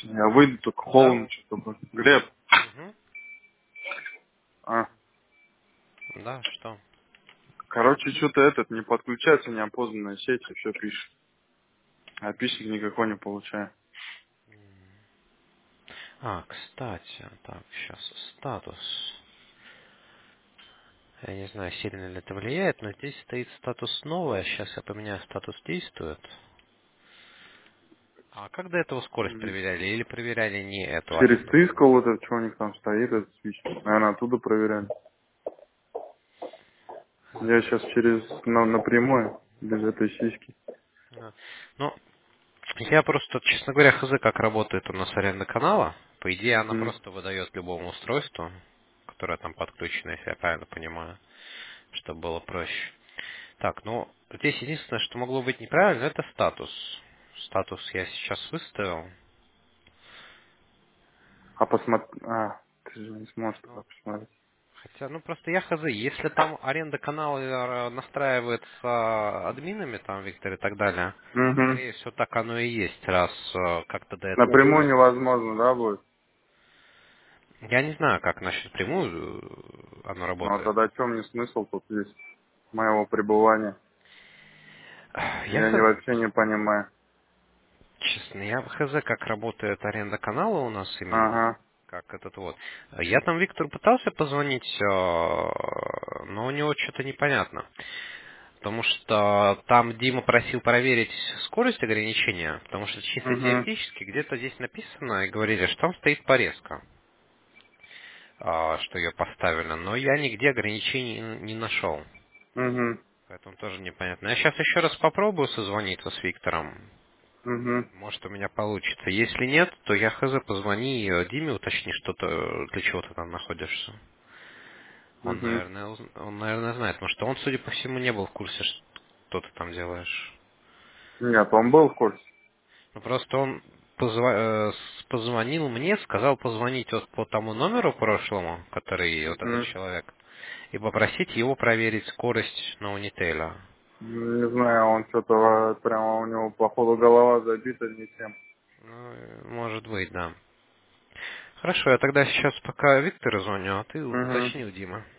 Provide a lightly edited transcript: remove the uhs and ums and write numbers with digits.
Я выйду, только Да. холодно что-то. Глеб, Мгм. а, Да, что? короче, что-то этот, не подключается неопознанная сеть, и все пишет. А пишет никакой не получаю. Кстати, так, сейчас статус. Я не знаю, сильно ли это влияет, но здесь стоит статус новый, а сейчас я поменяю статус действует. А как до этого скорость М. проверяли? Или проверяли не эту Через аренду Cisco канала? вот это, что у них там стоит, этот свич. Наверное, оттуда проверяли. Я сейчас напрямую, без этой сиськи. Да. Ну, я просто, честно говоря, хз, как работает у нас аренда канала. По идее, она М. просто выдает любому устройству, которое там подключено, если я правильно понимаю, чтобы было проще. Так, ну, здесь единственное, что могло быть неправильно, это статус. Статус я сейчас выставил. А посмотри... А, ты же не сможешь туда Ну, посмотреть. хотя, ну просто я хз, если там аренда канала настраивается админами, там, Виктор и так далее, Угу. скорее всего, так оно и есть, раз как-то до этого Напрямую устройства. невозможно, да, будет? Я не знаю, как насчет прямую оно Ну, а работает. тогда в чем мне смысл тут здесь моего пребывания? Я Я вообще не понимаю. честно, я хз, как работает аренда канала у нас именно. Ага. Как этот вот. Я там Виктору пытался позвонить, но у него что-то непонятно. Потому что там Дима просил проверить скорость ограничения, потому что чисто Угу. теоретически где-то здесь написано и говорили, что там стоит порезка, что ее поставили, но я нигде ограничений не нашел. Угу. Поэтому тоже непонятно. Я сейчас еще раз попробую созвониться с Виктором. Угу. Может, у меня получится. Если нет, то я хз позвони Диме, уточни, что то для чего ты там находишься. Угу. Он, наверное, знает, потому что он, судя по всему, не был в курсе, что ты там делаешь. Нет, он был в курсе. Ну, просто он позвонил мне, сказал позвонить вот по тому номеру прошлому, который вот этот Угу. человек, и попросить его проверить скорость на Унителя. Не знаю, он что-то прямо у него, походу, голова забита не тем. Ну, может быть, да. Хорошо, я тогда сейчас пока Виктору звоню, а ты Угу. уточни у Димы.